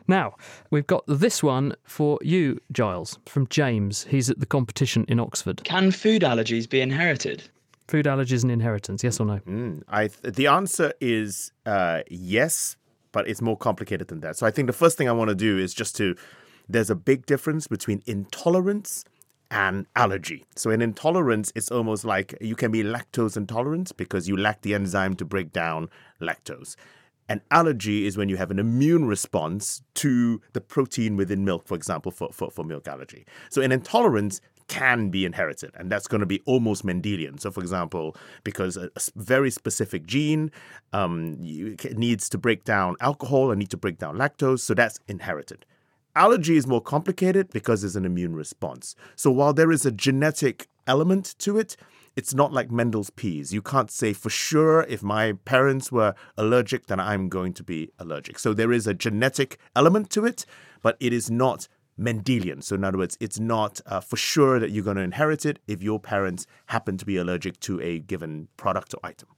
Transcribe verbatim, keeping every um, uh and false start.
Now, we've got this one for you, Giles, from James. He's at the competition in Oxford. Can food allergies be inherited? Food allergies and inheritance, yes or no? Mm, I th- the answer is uh, yes, but it's more complicated than that. So I think the first thing I want to do is just to, there's a big difference between intolerance and allergy. So in intolerance, it's almost like you can be lactose intolerant because you lack the enzyme to break down lactose. An allergy is when you have an immune response to the protein within milk, for example, for, for, for milk allergy. So an intolerance can be inherited, and that's going to be almost Mendelian. So, for example, because a, a very specific gene um, you, needs to break down alcohol and need to break down lactose, so that's inherited. Allergy is more complicated because there's an immune response. So while there is a genetic element to it, it's not like Mendel's peas. You can't say for sure if my parents were allergic, then I'm going to be allergic. So there is a genetic element to it, but it is not Mendelian. So in other words, it's not uh, for sure that you're going to inherit it if your parents happen to be allergic to a given product or item.